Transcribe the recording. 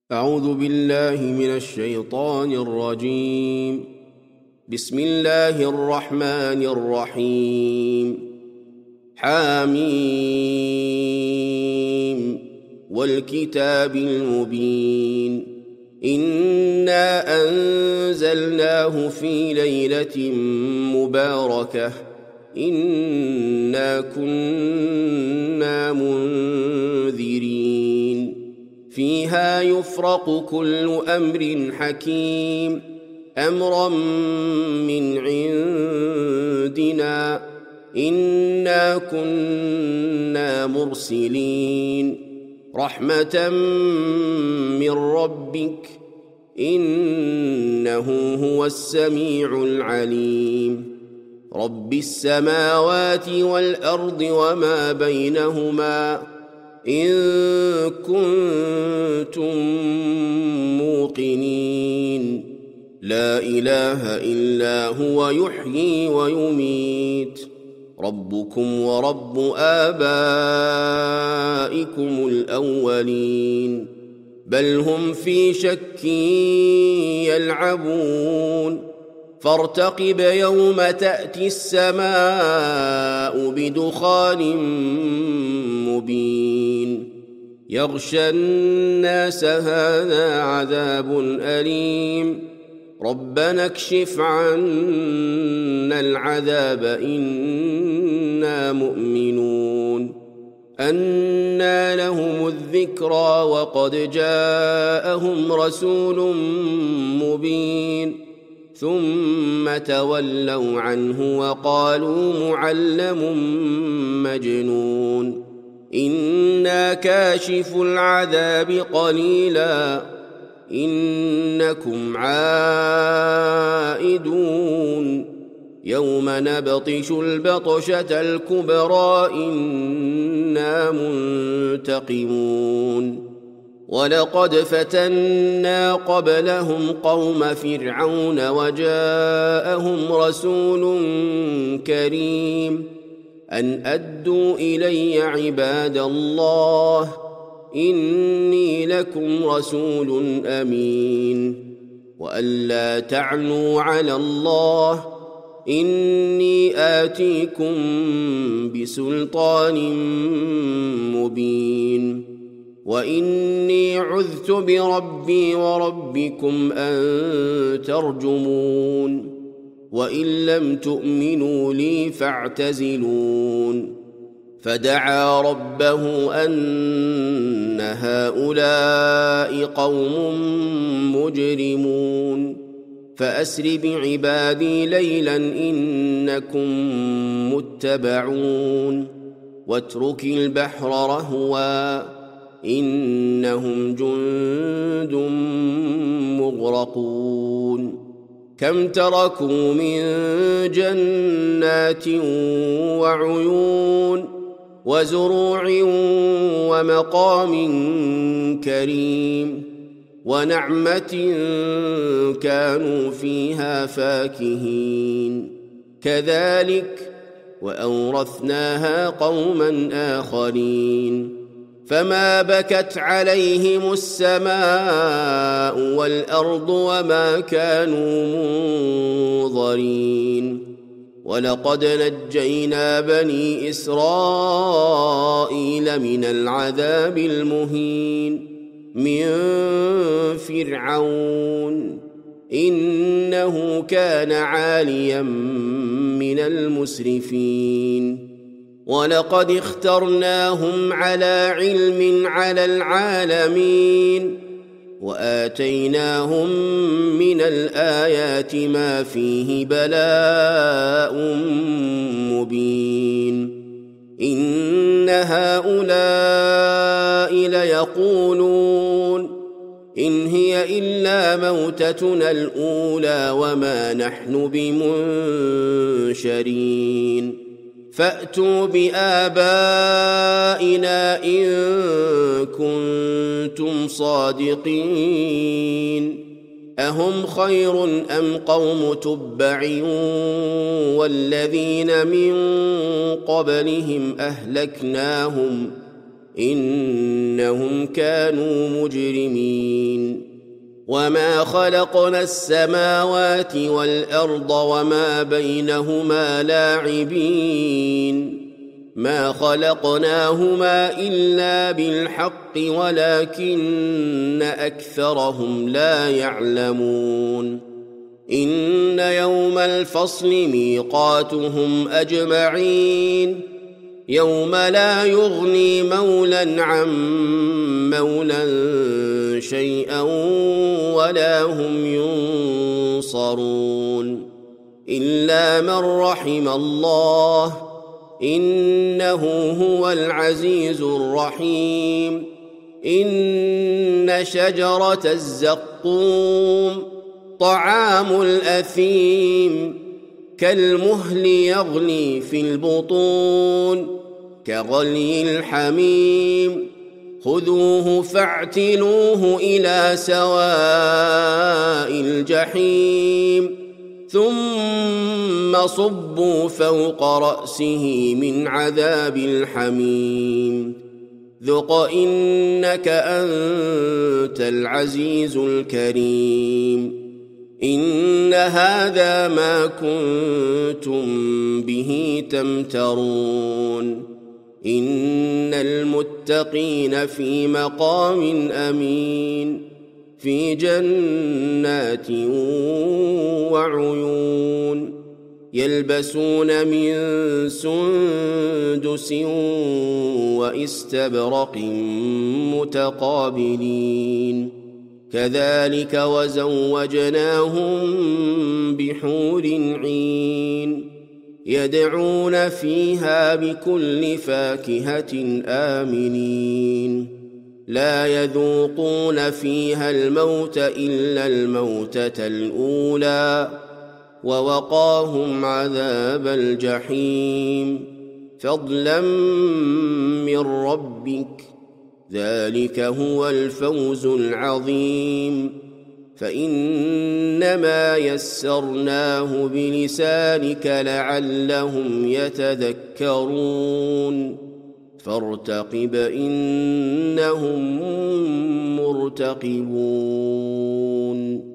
أعوذ بالله من الشيطان الرجيم. بسم الله الرحمن الرحيم. حميم والكتاب المبين. إنا أنزلناه في ليلة مباركة إنا كنا منذرين فيها يفرق كل أمر حكيم أمرا من عندنا إنا كنا مرسلين رحمة من ربك إنه هو السميع العليم رب السماوات والأرض وما بينهما إن كنتم موقنين لا إله إلا هو يحيي ويميت ربكم ورب آبائكم الأولين بل هم في شك يلعبون فارتقب يوم تأتي السماء بدخان مبين يغشى الناس هذا عذاب أليم ربنا اكشف عنا العذاب إنا مؤمنون أنى لهم الذكرى وقد جاءهم رسول مبين ثم تولوا عنه وقالوا معلم مجنون إنا كاشف العذاب قليلا إنكم عائدون يوم نبطش البطشة الكبرى إنا منتقمون ولقد فتنا قبلهم قوم فرعون وجاءهم رسول كريم أن أدوا إلي عباد الله إني لكم رسول أمين وأن لا تعلوا على الله إني آتيكم بسلطان مبين وإني عذت بربي وربكم أن ترجمون وإن لم تؤمنوا لي فاعتزلون فدعا ربه أن هؤلاء قوم مجرمون فأسر بعبادي ليلا إنكم متبعون واترك البحر رهوا إنهم جند مغرقون كم تركوا من جنات وعيون وزروع ومقام كريم ونعمة كانوا فيها فاكهين كذلك وأورثناها قوما آخرين فما بكت عليهم السماء والأرض وما كانوا منظرين ولقد نجينا بني إسرائيل من العذاب المهين من فرعون إنه كان عاليا من المسرفين ولقد اخترناهم على علم على العالمين وآتيناهم من الآيات ما فيه بلاء مبين إن هؤلاء ليقولون إن هي إلا موتتنا الأولى وما نحن بمنشرين فأتوا بآبائنا إن كنتم صادقين أهم خير أم قوم تبع والذين من قبلهم أهلكناهم إنهم كانوا مجرمين وما خلقنا السماوات والأرض وما بينهما لاعبين ما خلقناهما إلا بالحق ولكن أكثرهم لا يعلمون إن يوم الفصل ميقاتهم أجمعين يوم لا يغني مولى عن مولى شيئا ولا هم ينصرون إلا من رحم الله إنه هو العزيز الرحيم إن شجرة الزقوم طعام الأثيم كالمهل يغلي في البطون كغلي الحميم خذوه فاعتلوه إلى سواء الجحيم ثم صبوا فوق رأسه من عذاب الحميم ذق إنك أنت العزيز الكريم إن هذا ما كنتم به تمترون إن المتقين في مقام أمين في جنات وعيون يلبسون من سندس واستبرق متقابلين كذلك وزوجناهم بحور عين يدعون فيها بكل فاكهة آمنين لا يذوقون فيها الموت إلا الموتة الأولى ووقاهم عذاب الجحيم فضلا من ربك ذلك هو الفوز العظيم فإنما يسرناه بلسانك لعلهم يتذكرون فارتقب إنهم مرتقبون